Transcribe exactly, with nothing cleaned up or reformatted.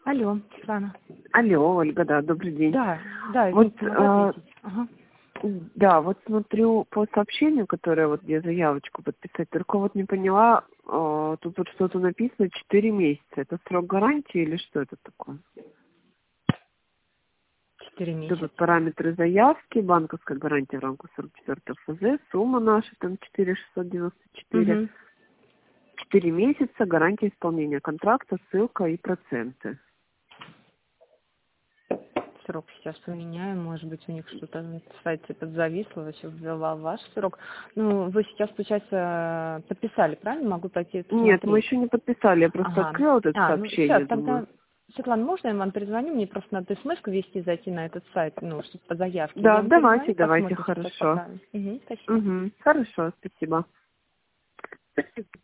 Алло, Светлана. Алло, Ольга, да, добрый день. Да, да, Вот, извините, могу а, ответить. Ага. да, вот смотрю по сообщению, которое вот я заявочку подписать, только вот не поняла, а, тут вот что-то написано четыре месяца. Это срок гарантии или что это такое? Четыре Тут месяца. вот параметры заявки, банковская гарантия в рамках сорок четвёртого эф зэ, сумма наша там четыре тысячи шестьсот девяносто четыре. Угу. Четыре месяца, гарантия исполнения контракта, ссылка и проценты. Срок сейчас поменяю. Может быть, у них что-то на сайте подзависло, вообще ввела ваш срок. Ну, вы сейчас, получается, подписали, правильно? Могу пойти Нет, мы посмотреть. еще не подписали, я просто Ага. открыла вот это А, ну все, сообщение, думаю. тогда, Светлана, можно я вам перезвоню? Мне просто надо смс-ку ввести, зайти на этот сайт, ну, чтобы по заявке. Я Да, вам давайте, перезвоню, давайте, посмотрим сейчас хорошо. пока. Угу, спасибо. Угу, хорошо, спасибо.